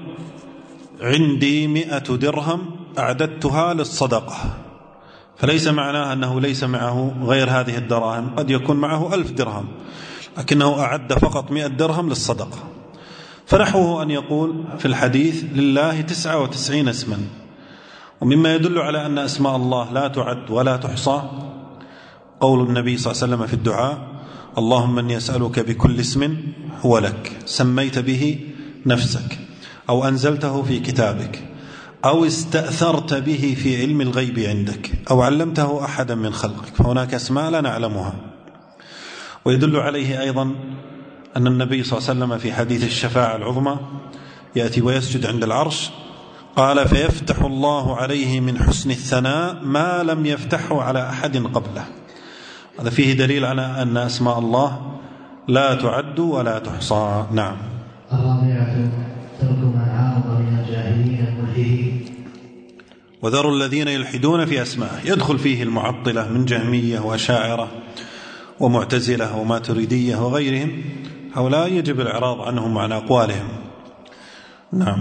S2: عندي مئة درهم أعددتها للصدقة، فليس معناه أنه ليس معه غير هذه الدراهم، قد يكون معه ألف درهم لكنه أعد فقط مئة درهم للصدقة. فنحوه أن يقول في الحديث لله تسعة وتسعين اسما. ومما يدل على أن أسماء الله لا تعد ولا تحصى قول النبي صلى الله عليه وسلم في الدعاء اللهم إني أسألك بكل اسم هو لك سميت به نفسك أو أنزلته في كتابك أو استأثرت به في علم الغيب عندك أو علمته أحدا من خلقك، فهناك أسماء لا نعلمها. ويدل عليه أيضا أن النبي صلى الله عليه وسلم في حديث الشفاعة العظمى يأتي ويسجد عند العرش، قال فيفتح الله عليه من حسن الثناء ما لم يفتحه على أحد قبله. هذا فيه دليل على أن أسماء الله لا تعد ولا تحصى. نعم.
S3: الرابعة ترك من عارض من الجاهلين الملحدين.
S2: وذروا الذين يلحدون في أسماءه، يدخل فيه المعطلة من جهمية وأشاعرة ومعتزلة وماتريدية وغيرهم، هؤلاء يجب الإعراض عنهم عن أقوالهم. نعم.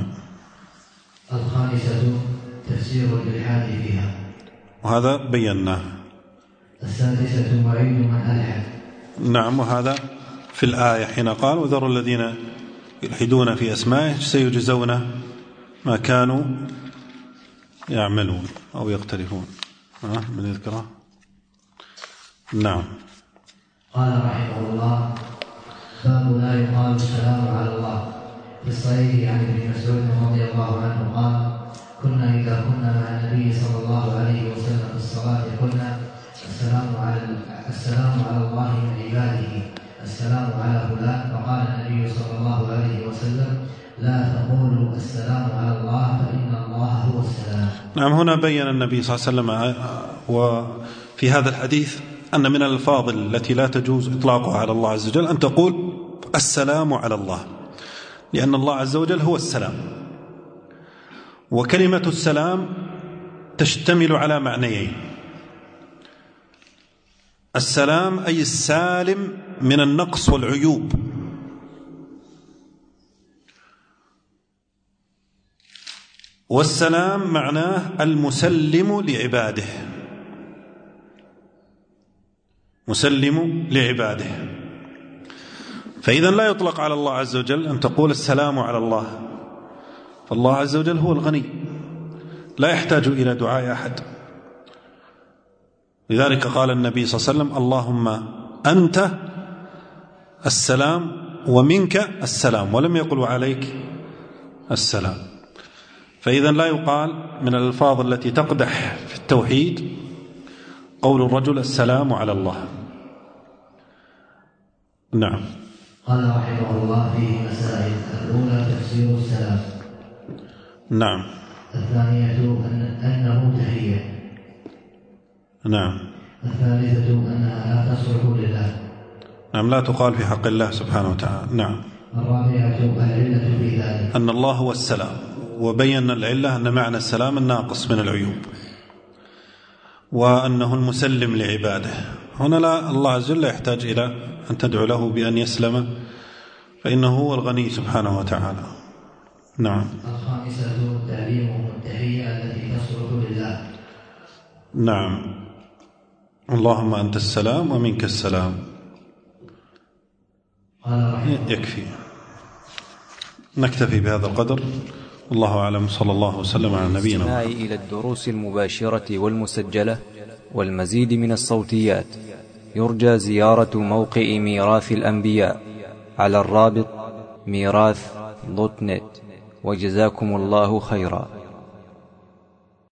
S3: الخامسة تفسير الإلحاد فيها،
S2: وهذا بيناه.
S3: السادسة وعيد من ألحد.
S2: نعم، وهذا في الآية حين قال وذروا الذين يلحدون في أسمائه سيجزون ما كانوا يعملون أو يقترفون. من يذكره؟ نعم.
S3: قال رحمه الله باب لا يقال السلام على الله. في الصحيح عن ابن مسعود رضي الله عنه قال كنا إذا كنا مع النبي صلى الله عليه وسلم في الصلاة قلنا السلام على السلام على الله من عباده، السلام على فلان، فقال النبي صلى الله عليه وسلم لا تقولوا السلام على الله فإن الله هو السلام.
S2: نعم، هنا بين النبي صلى الله عليه وسلم وفي هذا الحديث أن من الألفاظ التي لا تجوز إطلاقها على الله عز وجل أن تقول السلام على الله، لأن الله عز وجل هو السلام. وكلمة السلام تشتمل على معنيين: السلام أي السالم من النقص والعيوب، والسلام معناه المسلم لعباده، مسلم لعباده. فإذا لا يطلق على الله عز وجل أن تقول السلام على الله، فالله عز وجل هو الغني لا يحتاج إلى دعاء أحد. لذلك قال النبي صلى الله عليه وسلم: اللهم أنت السلام ومنك السلام، ولم يقل وعليك السلام. فإذا لا يقال من الألفاظ التي تقدح في التوحيد قول الرجل السلام على الله. نعم.
S3: قال رحمه الله فيه مسائل: الأولى تفسير السلام.
S2: نعم.
S3: الثانية أن أنه تحية.
S2: نعم.
S3: الثالثة أنها لا تصلح لله.
S2: نعم، لا تقال في حق الله سبحانه وتعالى. نعم.
S3: الرابعة العلة في ذلك،
S2: أن الله هو السلام، وبين العلة أن معنى السلام الناقص من العيوب، وأنه المسلم لعباده. هنا لا، الله عز وجل يحتاج إلى أن تدعو له بأن يسلم، فإنه هو الغني سبحانه وتعالى. نعم.
S3: الخامسة تعليمه التحية التي تصلح لله.
S2: نعم. اللهم أنت السلام ومنك السلام. يكفي، نكتفي بهذا القدر، والله أعلم. صلى الله وسلم على نبينا محمد.
S1: إلى الدروس المباشرة والمسجلة والمزيد من الصوتيات يرجى زيارة موقع ميراث الأنبياء على الرابط ميراث دوت نت. وجزاكم الله خيرا.